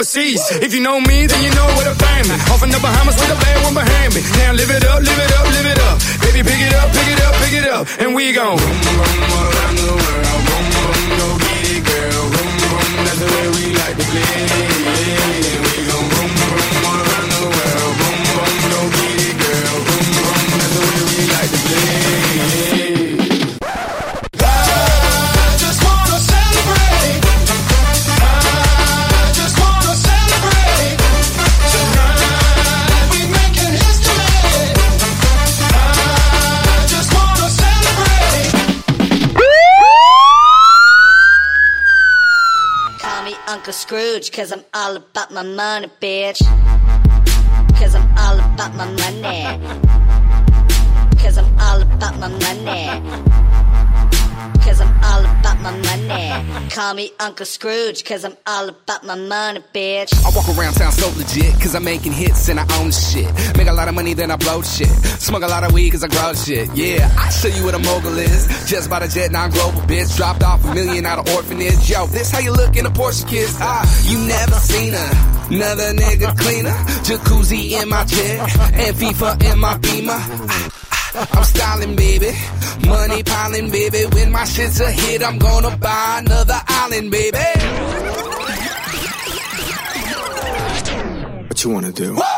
overseas. If you know me, then you know where to find me. Off in the Bahamas with a bad one behind me. Now live it up, live it up, live it up. Baby, pick it up, pick it up, pick it up. And we gon' boom, boom, all around the world. Boom, boom, go get it, girl. Boom, boom, that's the way we like to play. We gon' boom, boom, all around the world. Boom, boom, go get it, girl. Boom, boom, that's the way we like to play. Uncle Scrooge, cause I'm all about my money, bitch. Cause I'm all about my money. Cause I'm all about my money. Cause I'm all about my money. Call me Uncle Scrooge, cause I'm all about my money, bitch. I walk around town so legit, cause I'm making hits and I own shit. Make a lot of money, then I blow shit. Smoke a lot of weed, cause I grow shit. Yeah, I show you what a mogul is. Just bought a jet, non-global bitch. Dropped off $1 million out of orphanage. Yo, this how you look in a Porsche, kids. You never seen another nigga cleaner. Jacuzzi in my jet, and FIFA in my Beamer. I'm styling, baby. Money piling, baby. When my shit's a hit, I'm gonna buy another island, baby. What you wanna do? Woo!